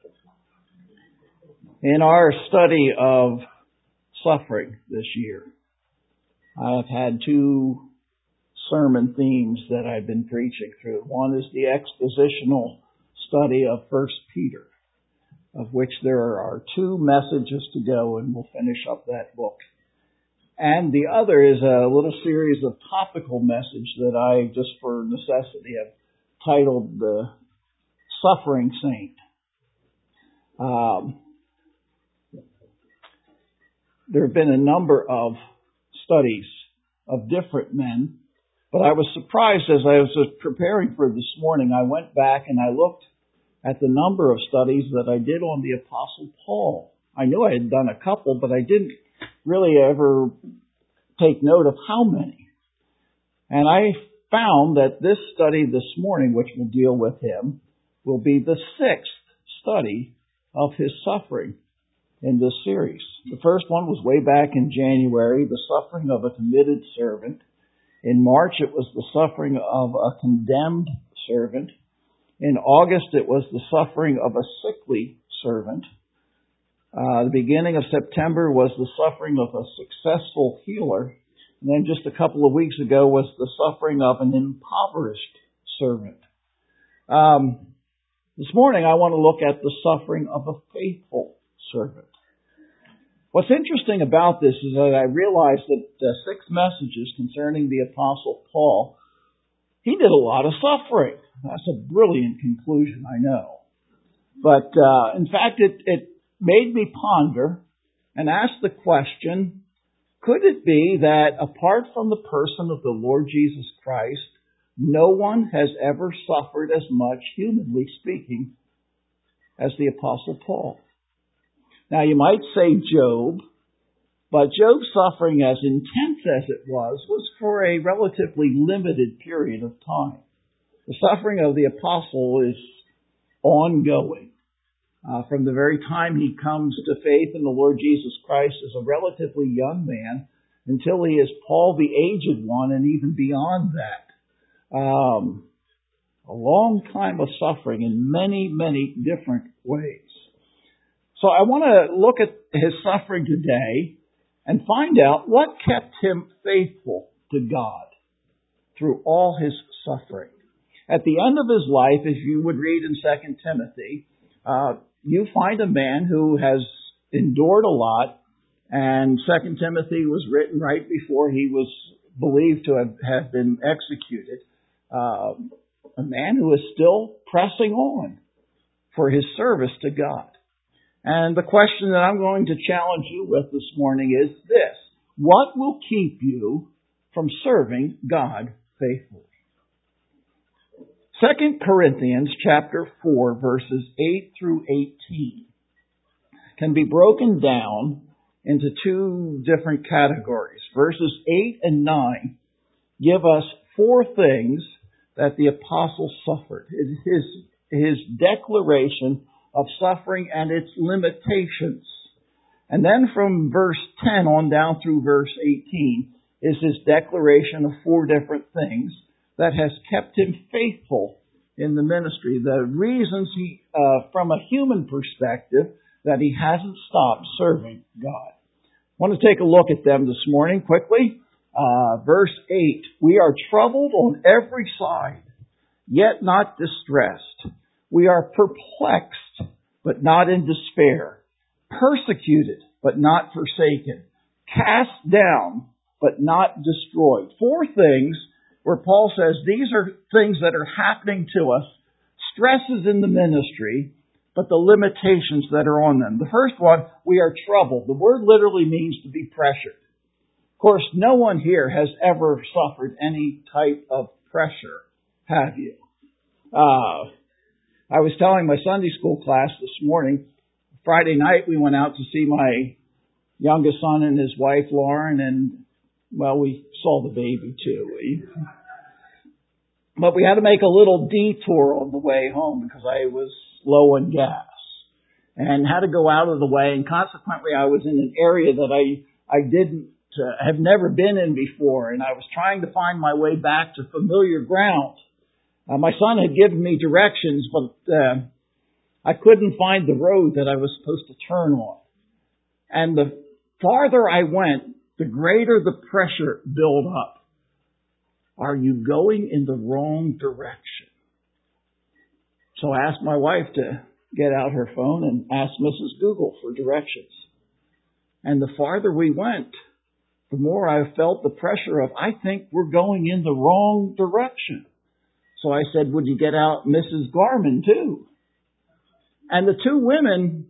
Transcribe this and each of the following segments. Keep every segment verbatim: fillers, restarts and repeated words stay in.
In our study of suffering this year, I've had two sermon themes that I've been preaching through. One is the expositional study of First Peter, of which there are two messages to go, and we'll finish up that book. And the other is a little series of topical message that I, just for necessity, have titled The Suffering Saint. Um, there have been a number of studies of different men, but I was surprised as I was preparing for this morning. I went back and I looked at the number of studies that I did on the Apostle Paul. I knew I had done a couple, but I didn't really ever take note of how many. And I found that this study this morning, which will deal with him, will be the sixth study of his suffering in this series. The first one was way back in January, the suffering of a committed servant. In March, it was the suffering of a condemned servant. In August, it was the suffering of a sickly servant. Uh, the beginning of September was the suffering of a successful healer. And then just a couple of weeks ago was the suffering of an impoverished servant. Um, this morning, I want to look at the suffering of a faithful servant. What's interesting about this is that I realized that uh, six messages concerning the Apostle Paul, he did a lot of suffering. That's a brilliant conclusion, I know. But uh, in fact, it, it made me ponder and ask the question, could it be that apart from the person of the Lord Jesus Christ, no one has ever suffered as much, humanly speaking, as the Apostle Paul? Now, you might say Job, but Job's suffering, as intense as it was, was for a relatively limited period of time. The suffering of the apostle is ongoing. Uh, from the very time he comes to faith in the Lord Jesus Christ as a relatively young man until he is Paul the aged one, and even beyond that. Um, a long time of suffering in many, many different ways. So I want to look at his suffering today and find out what kept him faithful to God through all his suffering. At the end of his life, as you would read in Second Timothy, uh, you find a man who has endured a lot, and Second Timothy was written right before he was believed to have, have been executed. Uh, a man who is still pressing on for his service to God. And the question that I'm going to challenge you with this morning is this: what will keep you from serving God faithfully? Second Corinthians chapter four, verses eight through eighteen can be broken down into two different categories. Verses eight and nine give us four things that the apostle suffered. It is his, his declaration of suffering and its limitations. And then from verse ten on down through verse eighteen is his declaration of four different things that has kept him faithful in the ministry. The reasons he, uh, from a human perspective, that he hasn't stopped serving God. I want to take a look at them this morning quickly. Uh, verse eight, we are troubled on every side, yet not distressed. We are perplexed, but not in despair. Persecuted, but not forsaken. Cast down, but not destroyed. Four things where Paul says these are things that are happening to us, stresses in the ministry, but the limitations that are on them. The first one, we are troubled. The word literally means to be pressured. Of course, no one here has ever suffered any type of pressure, have you? Uh, I was telling my Sunday school class this morning, Friday night we went out to see my youngest son and his wife, Lauren, and, well, we saw the baby too. We, but we had to make a little detour on the way home because I was low on gas and had to go out of the way, and consequently I was in an area that I, I didn't uh, have never been in before, and I was trying to find my way back to familiar ground. Uh, my son had given me directions, but uh, I couldn't find the road that I was supposed to turn on. And the farther I went, the greater the pressure built up. Are you going in the wrong direction? So I asked my wife to get out her phone and ask Missus Google for directions. And the farther we went, the more I felt the pressure of, I think we're going in the wrong direction. So I said, would you get out Missus Garmin too? And the two women,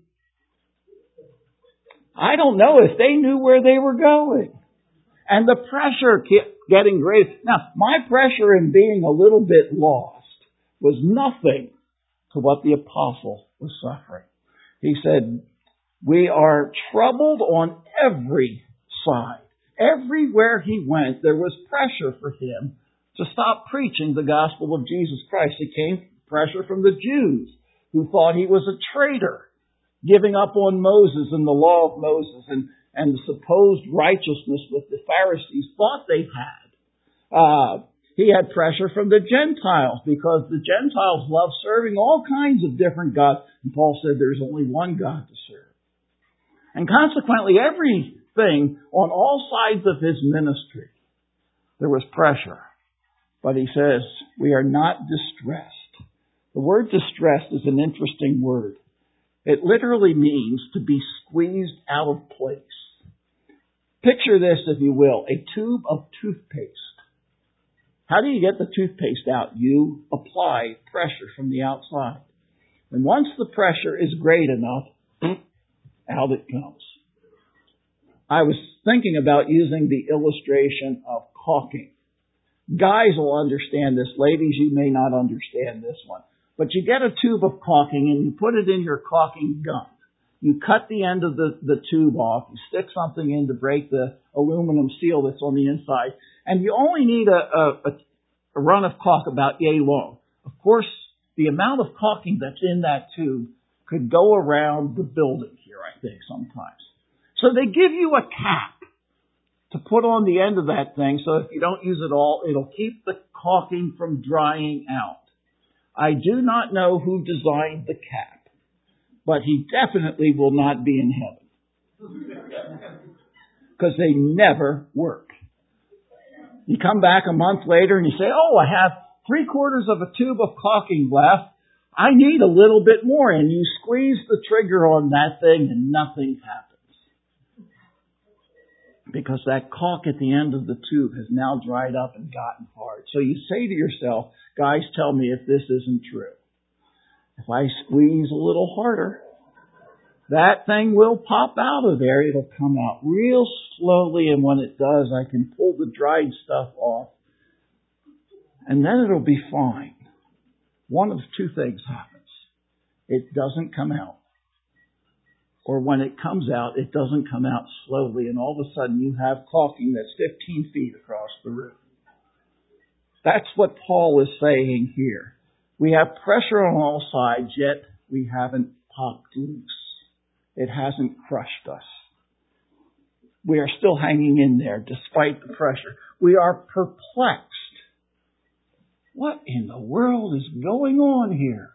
I don't know if they knew where they were going. And the pressure kept getting greater. Now, my pressure in being a little bit lost was nothing to what the apostle was suffering. He said, we are troubled on every side. Everywhere he went, there was pressure for him to stop preaching the gospel of Jesus Christ. It came pressure from the Jews who thought he was a traitor, giving up on Moses and the law of Moses and, and the supposed righteousness that the Pharisees thought they had. Uh, he had pressure from the Gentiles because the Gentiles love serving all kinds of different gods. And Paul said there's only one God to serve. And consequently, everything on all sides of his ministry, there was pressure. But he says, we are not distressed. The word distressed is an interesting word. It literally means to be squeezed out of place. Picture this, if you will, a tube of toothpaste. How do you get the toothpaste out? You apply pressure from the outside. And once the pressure is great enough, out it comes. I was thinking about using the illustration of caulking. Guys will understand this. Ladies, you may not understand this one. But you get a tube of caulking and you put it in your caulking gun. You cut the end of the, the tube off. You stick something in to break the aluminum seal that's on the inside. And you only need a, a, a run of caulk about yay long. Of course, the amount of caulking that's in that tube could go around the building here, I think, sometimes. So they give you a cap to put on the end of that thing so if you don't use it all, it'll keep the caulking from drying out. I do not know who designed the cap, but he definitely will not be in heaven. Because they never work. You come back a month later and you say, oh, I have three quarters of a tube of caulking left. I need a little bit more. And you squeeze the trigger on that thing and nothing happens. Because that caulk at the end of the tube has now dried up and gotten hard. So you say to yourself, guys, tell me if this isn't true. If I squeeze a little harder, that thing will pop out of there. It'll come out real slowly, and when it does, I can pull the dried stuff off. And then it'll be fine. One of two things happens. It doesn't come out. Or when it comes out, it doesn't come out slowly, and all of a sudden you have caulking that's fifteen feet across the room. That's what Paul is saying here. We have pressure on all sides, yet we haven't popped loose. It hasn't crushed us. We are still hanging in there despite the pressure. We are perplexed. What in the world is going on here?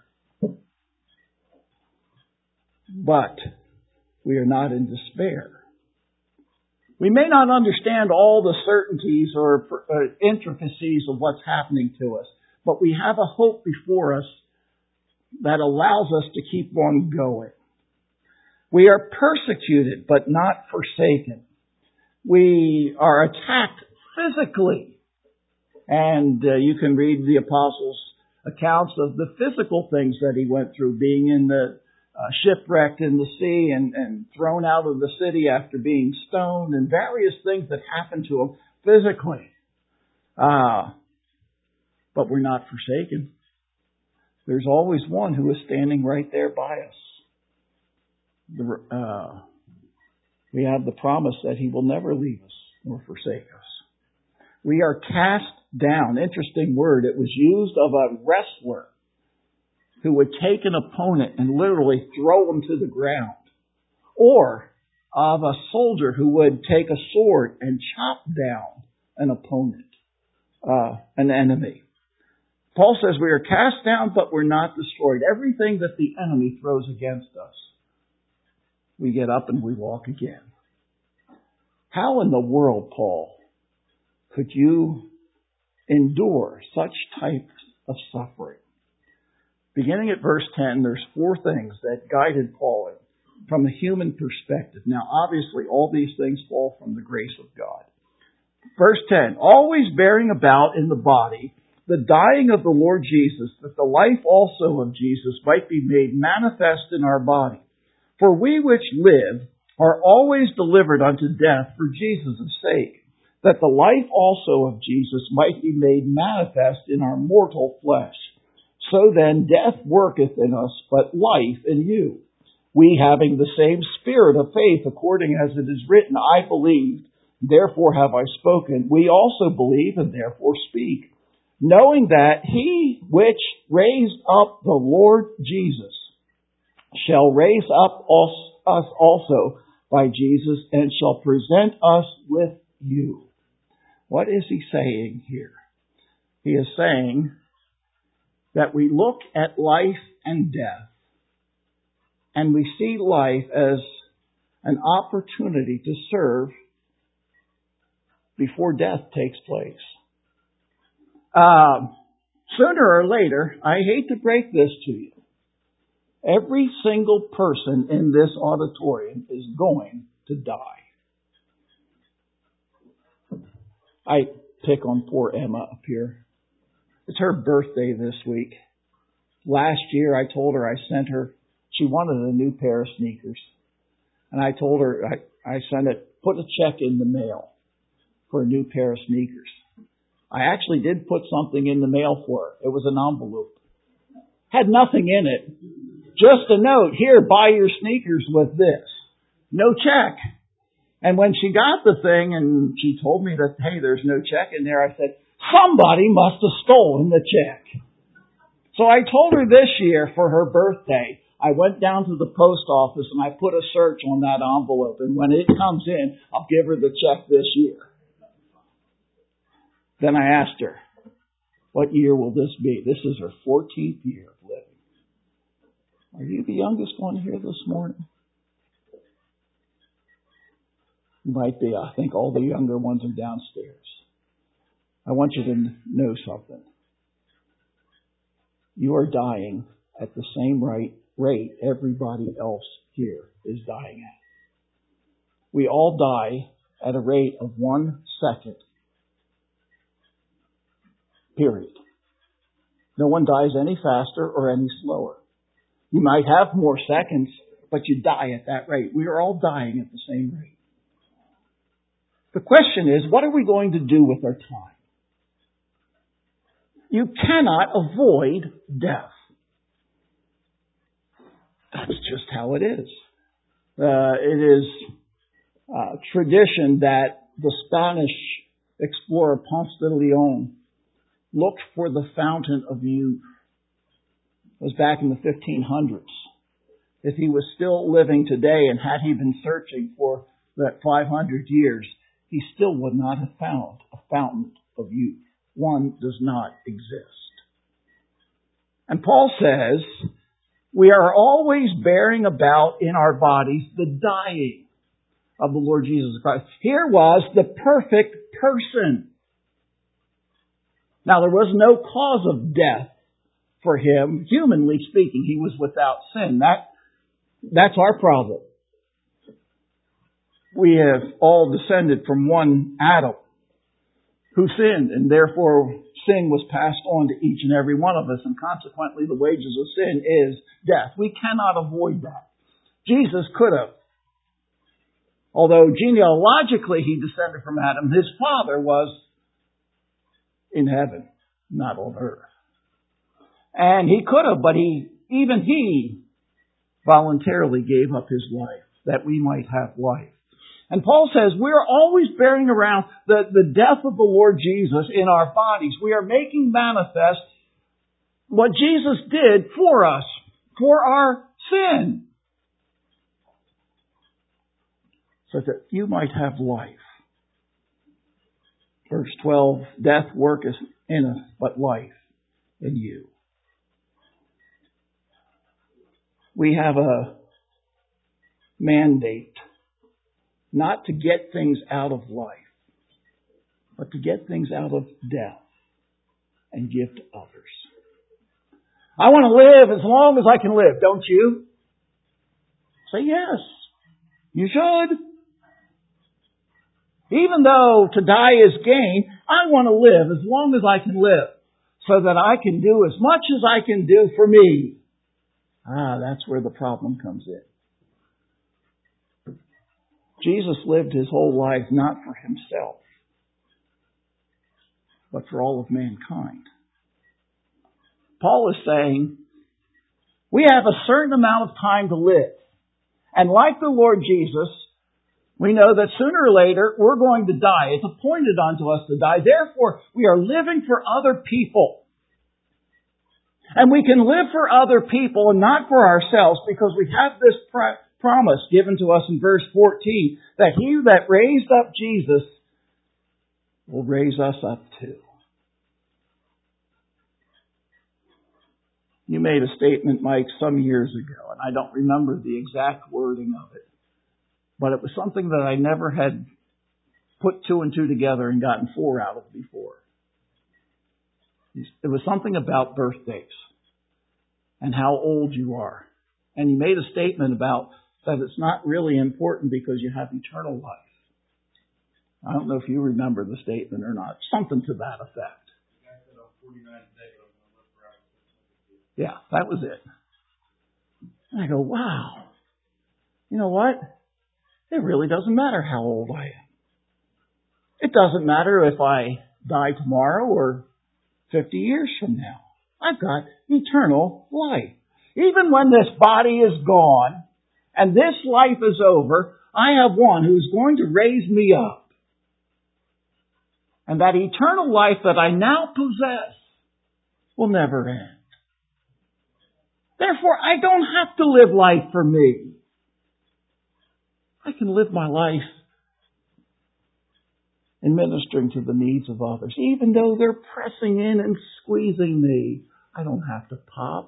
But we are not in despair. We may not understand all the certainties or uh, intricacies of what's happening to us, but we have a hope before us that allows us to keep on going. We are persecuted, but not forsaken. We are attacked physically. And uh, you can read the apostles' accounts of the physical things that he went through, being in the uh, shipwrecked in the sea and, and thrown out of the city after being stoned, and various things that happened to him physically. Uh, but we're not forsaken. There's always one who is standing right there by us. The, uh, we have the promise that he will never leave us nor forsake us. We are cast down. Interesting word. It was used of a wrestler who would take an opponent and literally throw him to the ground. Or of a soldier who would take a sword and chop down an opponent, uh, an enemy. Paul says we are cast down, but we're not destroyed. Everything that the enemy throws against us, we get up and we walk again. How in the world, Paul, could you endure such types of suffering? Beginning at verse ten, there's four things that guided Paul from a human perspective. Now, obviously, all these things fall from the grace of God. Verse ten, always bearing about in the body the dying of the Lord Jesus, that the life also of Jesus might be made manifest in our body. For we which live are always delivered unto death for Jesus' sake, that the life also of Jesus might be made manifest in our mortal flesh. So then death worketh in us, but life in you. We having the same spirit of faith, according as it is written, I believed, therefore have I spoken. We also believe and therefore speak, knowing that he which raised up the Lord Jesus shall raise up us also by Jesus and shall present us with you. What is he saying here? He is saying that we look at life and death and we see life as an opportunity to serve before death takes place. Um, sooner or later, I hate to break this to you, every single person in this auditorium is going to die. I pick on poor Emma up here. It's her birthday this week. Last year I told her I sent her, she wanted a new pair of sneakers. And I told her I, I sent it, put a check in the mail for a new pair of sneakers. I actually did put something in the mail for her. It was an envelope. Had nothing in it. Just a note, here, buy your sneakers with this. No check. And when she got the thing and she told me that, hey, there's no check in there, I said, somebody must have stolen the check. So I told her this year for her birthday, I went down to the post office and I put a search on that envelope. And when it comes in, I'll give her the check this year. Then I asked her, what year will this be? This is her fourteenth year of living. Are you the youngest one here this morning? You might be. I think all the younger ones are downstairs. I want you to know something. You are dying at the same rate, rate everybody else here is dying at. We all die at a rate of one second. Period. No one dies any faster or any slower. You might have more seconds, but you die at that rate. We are all dying at the same rate. The question is, what are we going to do with our time? You cannot avoid death. That's just how it is. Uh, it is uh, tradition that the Spanish explorer Ponce de Leon looked for the fountain of youth. It was back in the fifteen hundreds. If he was still living today and had he been searching for that five hundred years, he still would not have found a fountain of youth. One does not exist. And Paul says, we are always bearing about in our bodies the dying of the Lord Jesus Christ. Here was the perfect person. Now, there was no cause of death for him. Humanly speaking, he was without sin. That, that's our problem. We have all descended from one Adam who sinned, and therefore sin was passed on to each and every one of us, and consequently the wages of sin is death. We cannot avoid that. Jesus could have. Although genealogically he descended from Adam, his father was in heaven, not on earth. And he could have, but he, even he voluntarily gave up his life that we might have life. And Paul says we're always bearing around the, the death of the Lord Jesus in our bodies. We are making manifest what Jesus did for us, for our sin, so that you might have life. Verse twelve, death worketh in us, but life in you. We have a mandate not to get things out of life, but to get things out of death and give to others. I want to live as long as I can live, don't you? Say yes. You should. Even though to die is gain, I want to live as long as I can live so that I can do as much as I can do for me. Ah, that's where the problem comes in. Jesus lived His whole life not for Himself, but for all of mankind. Paul is saying, we have a certain amount of time to live. And like the Lord Jesus, we know that sooner or later we're going to die. It's appointed unto us to die. Therefore, we are living for other people. And we can live for other people and not for ourselves because we have this pr- promise given to us in verse fourteen that He that raised up Jesus will raise us up too. You made a statement, Mike, some years ago, and I don't remember the exact wording of it, but it was something that I never had put two and two together and gotten four out of before. It was something about birthdays and how old you are. And you made a statement about that it's not really important because you have eternal life. I don't know if you remember the statement or not. Something to that effect. Yeah, that was it. And I go, wow. You know what? It really doesn't matter how old I am. It doesn't matter if I die tomorrow or fifty years from now. I've got eternal life. Even when this body is gone and this life is over, I have one who's going to raise me up. And that eternal life that I now possess will never end. Therefore, I don't have to live life for me. I can live my life in ministering to the needs of others. Even though they're pressing in and squeezing me, I don't have to pop.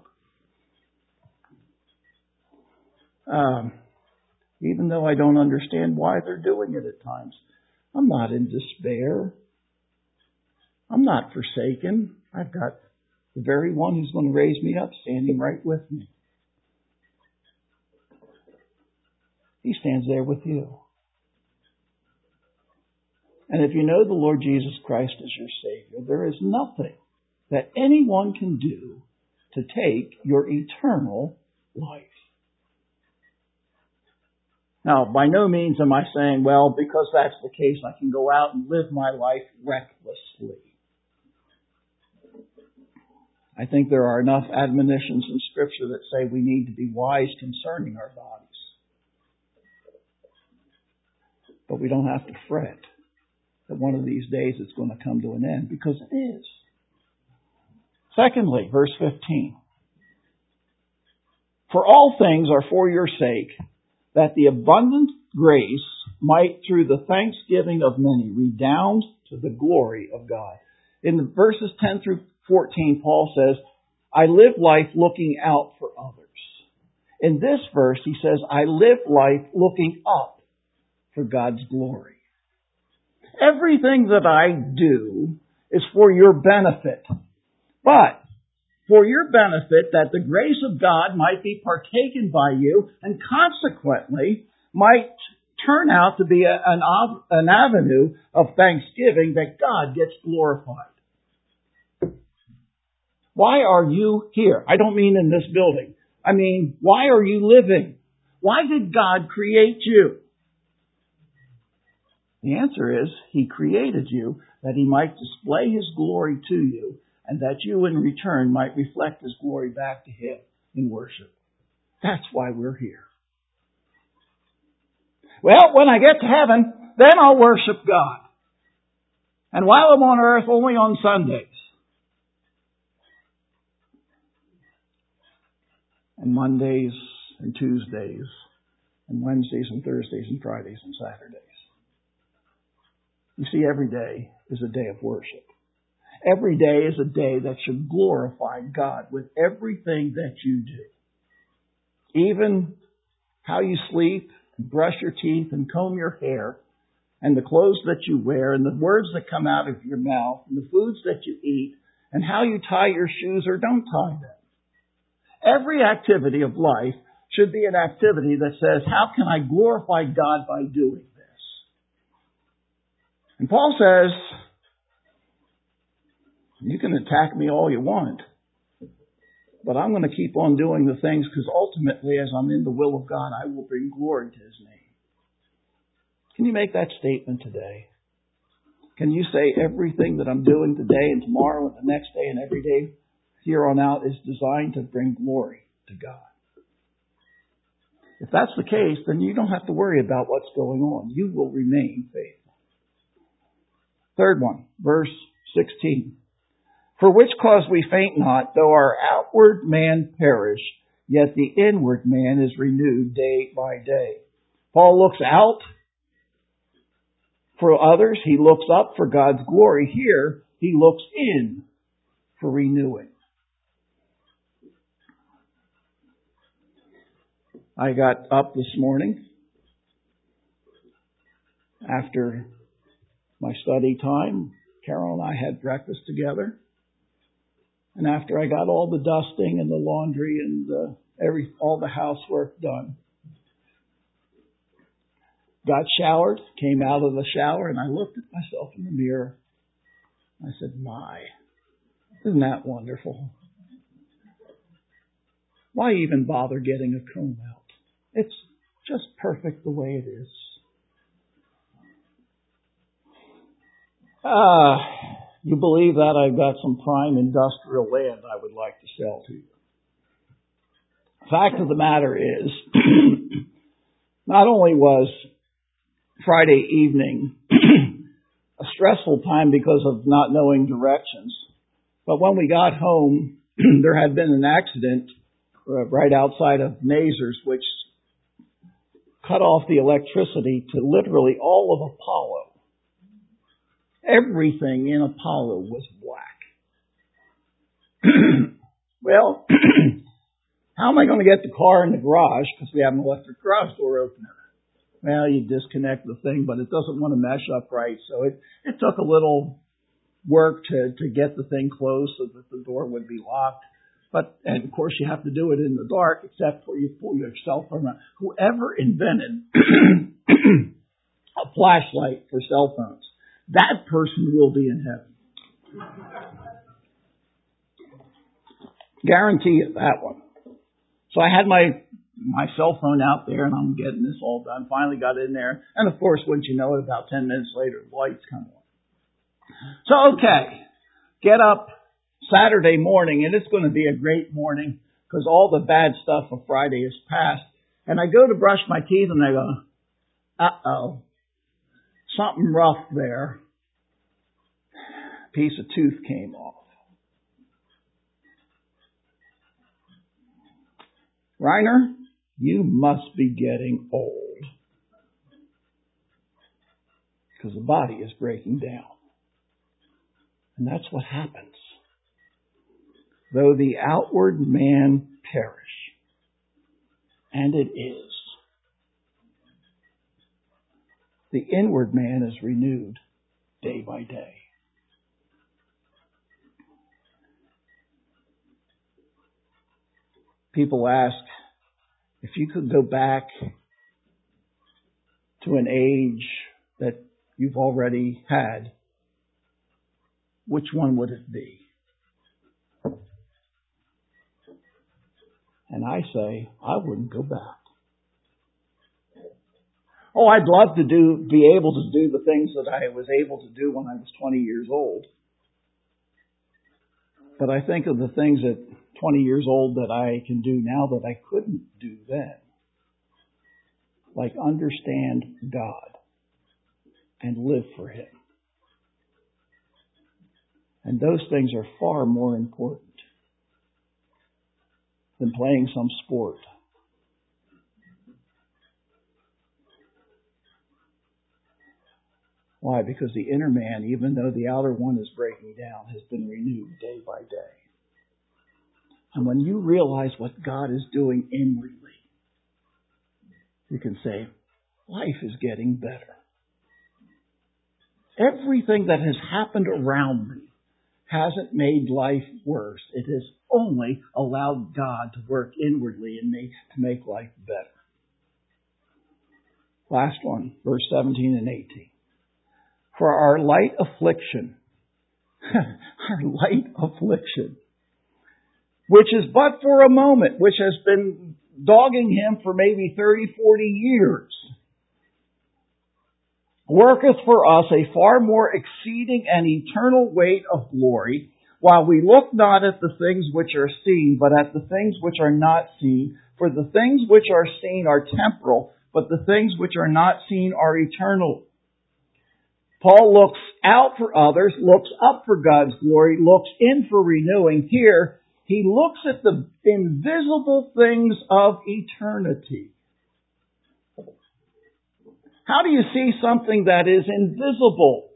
Um, even though I don't understand why they're doing it at times, I'm not in despair. I'm not forsaken. I've got the very one who's going to raise me up standing right with me. He stands there with you. And if you know the Lord Jesus Christ as your Savior, there is nothing that anyone can do to take your eternal life. Now, by no means am I saying, well, because that's the case, I can go out and live my life recklessly. I think there are enough admonitions in Scripture that say we need to be wise concerning our bodies. But we don't have to fret that one of these days it's going to come to an end, because it is. Secondly, verse fifteen. For all things are for your sake, that the abundant grace might through the thanksgiving of many redound to the glory of God. In the verses ten through fourteen, Paul says, I live life looking out for others. In this verse, he says, I live life looking up for God's glory. Everything that I do is for your benefit. But for your benefit, that the grace of God might be partaken by you and consequently might turn out to be a, an, an avenue of thanksgiving that God gets glorified. Why are you here? I don't mean in this building. I mean, why are you living? Why did God create you? The answer is, He created you that He might display His glory to you and that you in return might reflect His glory back to Him in worship. That's why we're here. Well, when I get to heaven, then I'll worship God. And while I'm on earth, only on Sundays. And Mondays and Tuesdays and Wednesdays and Thursdays and Fridays and Saturdays. You see, every day is a day of worship. Every day is a day that should glorify God with everything that you do. Even how you sleep, and brush your teeth, and comb your hair, and the clothes that you wear, and the words that come out of your mouth, and the foods that you eat, and how you tie your shoes or don't tie them. Every activity of life should be an activity that says, how can I glorify God by doing this? And Paul says, you can attack me all you want, but I'm going to keep on doing the things because ultimately, as I'm in the will of God, I will bring glory to His name. Can you make that statement today? Can you say everything that I'm doing today and tomorrow and the next day and every day here on out is designed to bring glory to God? If that's the case, then you don't have to worry about what's going on. You will remain faithful. Third one, verse sixteen. For which cause we faint not, though our outward man perish, yet the inward man is renewed day by day. Paul looks out for others. He looks up for God's glory. Here, he looks in for renewing. I got up this morning after my study time. Carol and I had breakfast together. And after I got all the dusting and the laundry and the, every all the housework done, got showered, came out of the shower, and I looked at myself in the mirror. I said, my, isn't that wonderful? Why even bother getting a comb out? It's just perfect the way it is. Ah, you believe that? I've got some prime industrial land I would like to sell to you. Fact of the matter is, not only was Friday evening a stressful time because of not knowing directions, but when we got home, there had been an accident uh, right outside of Mazers, which cut off the electricity to literally all of Apollo. Everything in Apollo was black. Well, how am I going to get the car in the garage? Because we have an electric garage door opener. Well, you disconnect the thing, but it doesn't want to mesh up right. So it, it took a little work to, to get the thing closed so that the door would be locked. But, and of course, you have to do it in the dark, except for you pull your cell phone out. Whoever invented a flashlight for cell phones, that person will be in heaven. Guarantee you that one. So I had my my cell phone out there, and I'm getting this all done. Finally got in there. And of course, wouldn't you know it, about ten minutes later, the lights come on. So, okay. Get up Saturday morning, and it's going to be a great morning because all the bad stuff of Friday is past. And I go to brush my teeth, and I go, uh-oh. Something rough there. Piece of tooth came off. Reiner, you must be getting old. Because the body is breaking down. And that's what happens. Though the outward man perish, and it is, the inward man is renewed day by day. People ask, if you could go back to an age that you've already had, which one would it be? And I say, I wouldn't go back. Oh, I'd love to do, be able to do the things that I was able to do when I was twenty years old. But I think of the things at twenty years old that I can do now that I couldn't do then. Like understand God and live for Him. And those things are far more important than playing some sport. Why? Because the inner man, even though the outer one is breaking down, has been renewed day by day. And when you realize what God is doing inwardly, you can say, life is getting better. Everything that has happened around me hasn't made life worse. It has only allowed God to work inwardly in me to make life better. Last one, verse seventeen and eighteen. For our light affliction, our light affliction, which is but for a moment, which has been dogging him for maybe thirty, forty years, worketh for us a far more exceeding and eternal weight of glory, while we look not at the things which are seen, but at the things which are not seen. For the things which are seen are temporal, but the things which are not seen are eternal. Paul looks out for others, looks up for God's glory, looks in for renewing. Here, he looks at the invisible things of eternity. How do you see something that is invisible?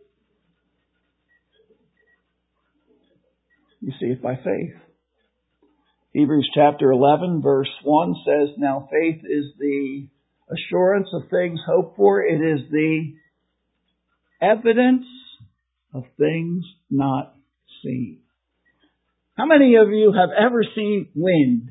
You see it by faith. Hebrews chapter eleven verse one says, now faith is the assurance of things hoped for. It is the evidence of things not seen. How many of you have ever seen wind?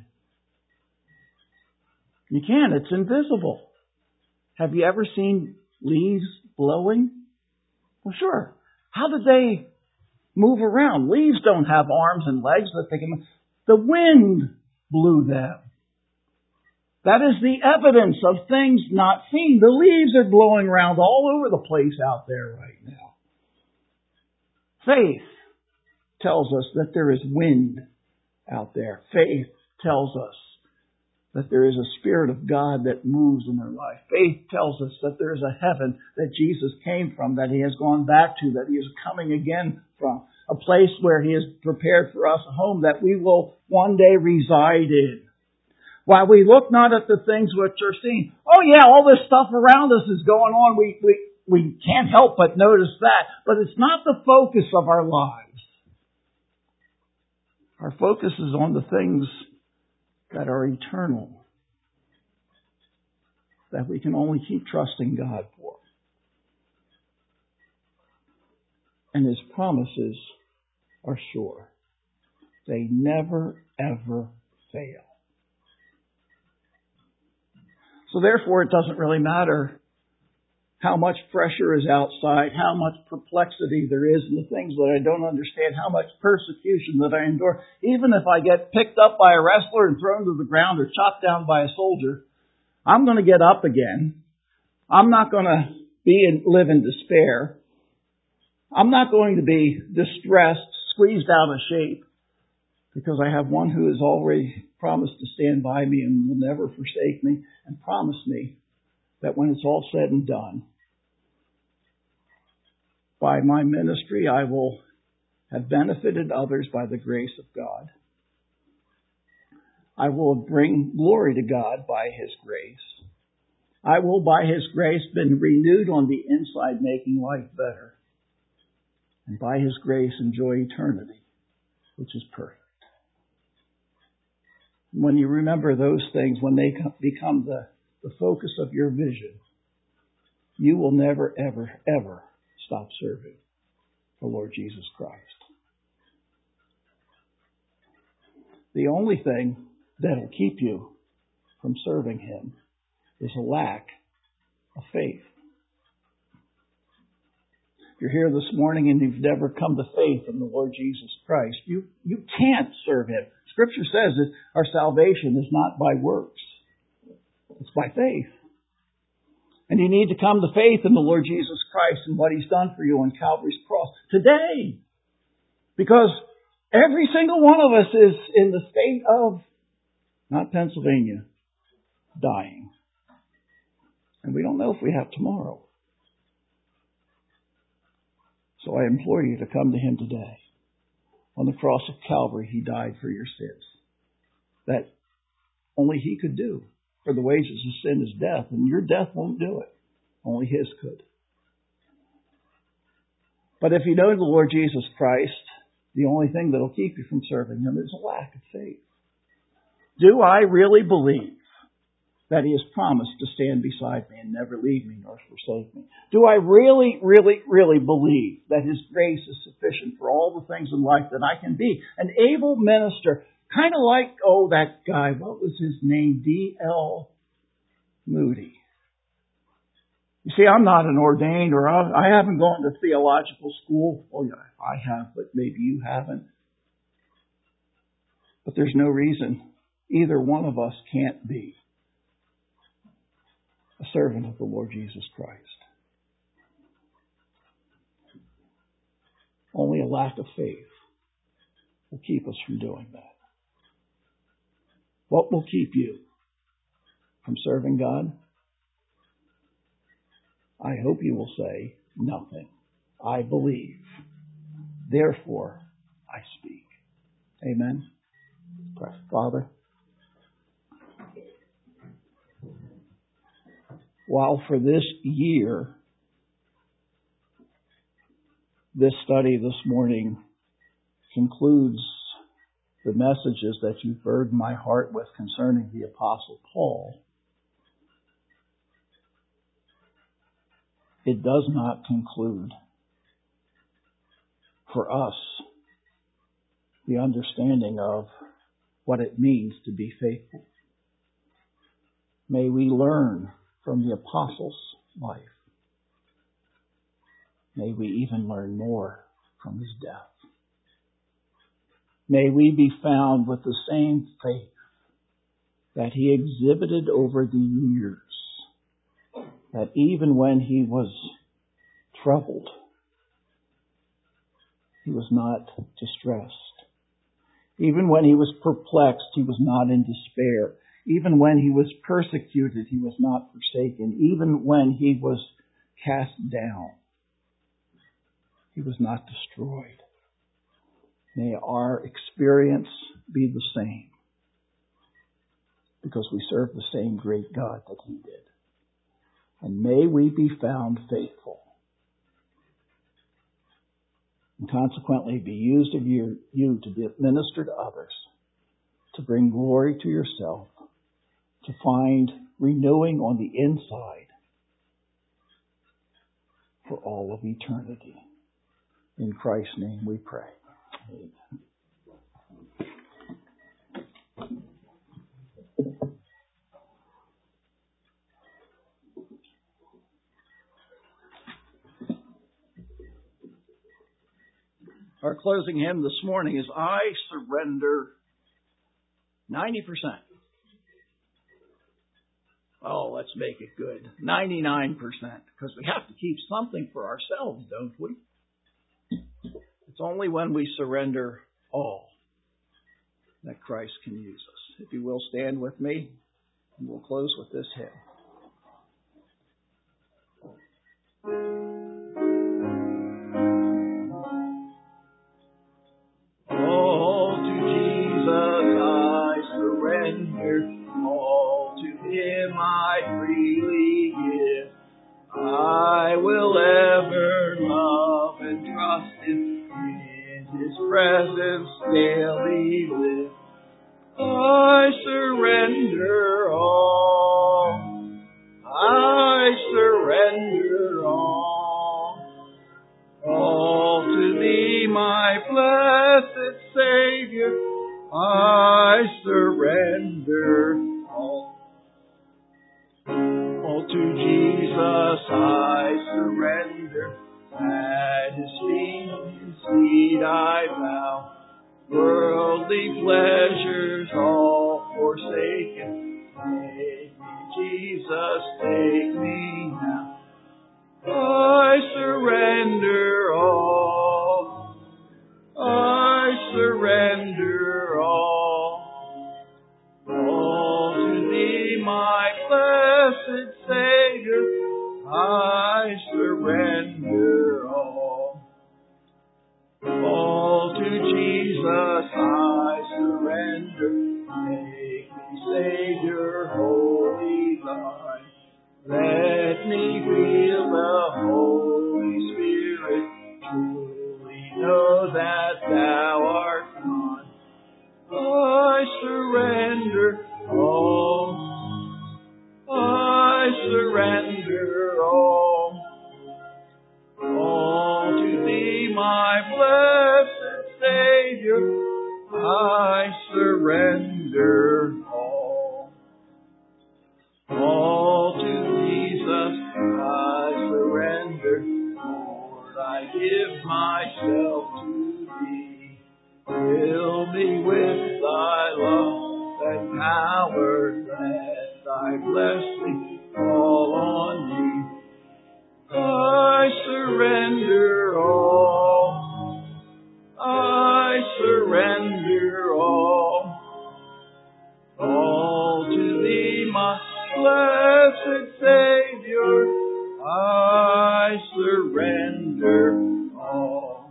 You can. It's invisible. Have you ever seen leaves blowing? Well, sure. How did they move around? Leaves don't have arms and legs that they can... The wind blew them. That is the evidence of things not seen. The leaves are blowing around all over the place out there right now. Faith tells us that there is wind out there. Faith tells us that there is a Spirit of God that moves in our life. Faith tells us that there is a heaven that Jesus came from, that He has gone back to, that He is coming again from. A place where He has prepared for us a home that we will one day reside in. While we look not at the things which are seen. Oh yeah, all this stuff around us is going on. We, we, we can't help but notice that. But it's not the focus of our lives. Our focus is on the things that are eternal, that we can only keep trusting God for. And His promises are sure. They never, ever fail. So therefore, it doesn't really matter how much pressure is outside, how much perplexity there is in the things that I don't understand, how much persecution that I endure. Even if I get picked up by a wrestler and thrown to the ground or chopped down by a soldier, I'm going to get up again. I'm not going to be in, live in despair. I'm not going to be distressed, squeezed out of shape, because I have one who has already promised to stand by me and will never forsake me, and promised me that when it's all said and done, by my ministry I will have benefited others by the grace of God. I will bring glory to God by His grace. I will, by His grace, been renewed on the inside, making life better. And by His grace, enjoy eternity, which is perfect. When you remember those things, when they become the, the focus of your vision, you will never, ever, ever stop serving the Lord Jesus Christ. The only thing that'll keep you from serving Him is a lack of faith. If you're here this morning and you've never come to faith in the Lord Jesus Christ, you, you can't serve Him. Scripture says that our salvation is not by works. It's by faith. And you need to come to faith in the Lord Jesus Christ and what He's done for you on Calvary's cross today. Because every single one of us is in the state of, not Pennsylvania, dying. And we don't know if we have tomorrow. So I implore you to come to Him today. On the cross of Calvary, He died for your sins. That only He could do. For the wages of sin is death, and your death won't do it. Only His could. But if you know the Lord Jesus Christ, the only thing that will keep you from serving Him is a lack of faith. Do I really believe that He has promised to stand beside me and never leave me nor forsake me? Do I really, really, really believe that His grace is sufficient for all the things in life that I can be an able minister, kind of like, oh, that guy, what was his name? D L Moody. You see, I'm not an ordained, or I haven't gone to theological school. Oh, yeah, I have, but maybe you haven't. But there's no reason either one of us can't be a servant of the Lord Jesus Christ. Only a lack of faith will keep us from doing that. What will keep you from serving God? I hope you will say, nothing. I believe. Therefore, I speak. Amen. Pray. Father, while for this year, this study this morning concludes the messages that you've burdened my heart with concerning the Apostle Paul, it does not conclude for us the understanding of what it means to be faithful. May we learn from the Apostle's life. May we even learn more from his death. May we be found with the same faith that he exhibited over the years, that even when he was troubled, he was not distressed. Even when he was perplexed, he was not in despair. Even when he was persecuted, he was not forsaken. Even when he was cast down, he was not destroyed. May our experience be the same, because we serve the same great God that he did. And may we be found faithful, and consequently be used of you, you to minister to others, to bring glory to yourself, to find renewing on the inside for all of eternity. In Christ's name we pray. Amen. Our closing hymn this morning is I Surrender ninety percent. Oh, let's make it good. ninety-nine percent. Because we have to keep something for ourselves, don't we? It's only when we surrender all that Christ can use us. If you will, stand with me, and we'll close with this hymn. All to Jesus I surrender, all to him I freely give. I will ever love and trust him, in his presence daily live. I surrender all, I surrender all, all to thee, my blessed Savior, I surrender all. All to Jesus I surrender, at his feet indeed I bow. Worldly pleasures all forsaken, take me, Jesus, take me now. I surrender all, I surrender all, all to thee, my blessed Savior, I surrender all. All to Jesus I surrender, make me Savior wholly thine. Let me feel the Holy Spirit true. I surrender all. All to Jesus I surrender. Lord, I give myself to Thee. Fill me with Thy love and power. Let Thy blessing fall on me. I surrender all. I surrender all. All to Thee, my blessed Savior. I surrender all.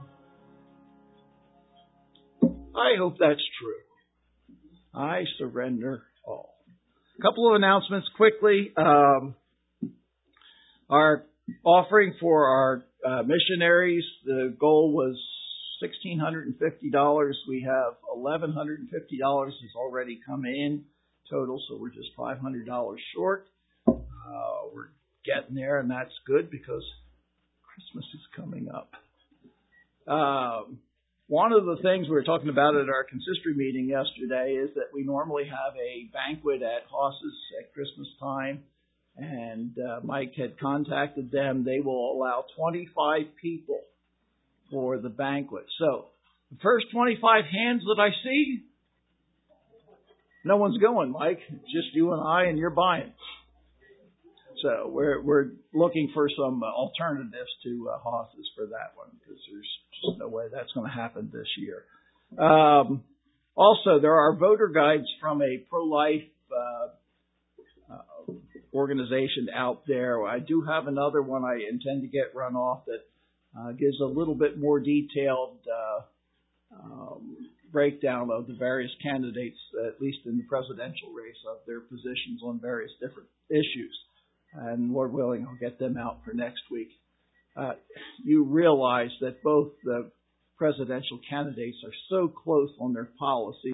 I hope that's true. I surrender all. A couple of announcements quickly. Um, our offering for our uh, missionaries, the goal was one thousand six hundred fifty dollars. We have one thousand one hundred fifty dollars has already come in total, so we're just five hundred dollars short. Uh, we're getting there, and that's good because Christmas is coming up. Um, one of the things we were talking about at our consistory meeting yesterday is that we normally have a banquet at Haas's at Christmas time. And uh, Mike had contacted them. They will allow twenty-five people for the banquet. So the first twenty-five hands that I see, no one's going, Mike. It's just you and I, and you're buying. So we're we're looking for some alternatives to uh, Haas's for that one because there's just no way that's going to happen this year. Um, also, there are voter guides from a pro-life Uh, Uh, organization out there. I do have another one I intend to get run off that uh, gives a little bit more detailed uh, um, breakdown of the various candidates, at least in the presidential race, of their positions on various different issues. And Lord willing, I'll get them out for next week. Uh, you realize that both the presidential candidates are so close on their policies